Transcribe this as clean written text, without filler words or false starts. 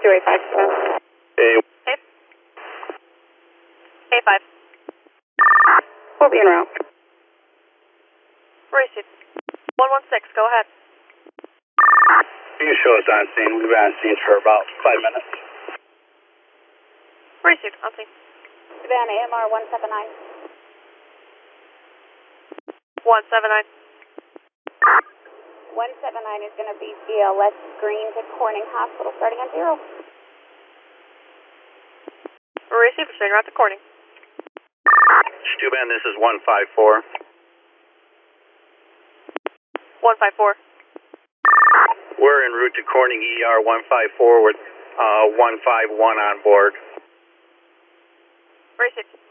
285. Hey, Hey. Hey, 5. We'll be en route. Received. 116, go ahead. you can show us on scene. We've been on scene for about 5 minutes. Received, on scene. Savannah, AMR 179. 179. 179 is going to be CLS Green to Corning Hospital starting on 0. Received, straight around to Corning. Stuban, this is 154. 154. We're en route to Corning ER 154 with 151 on board. Received.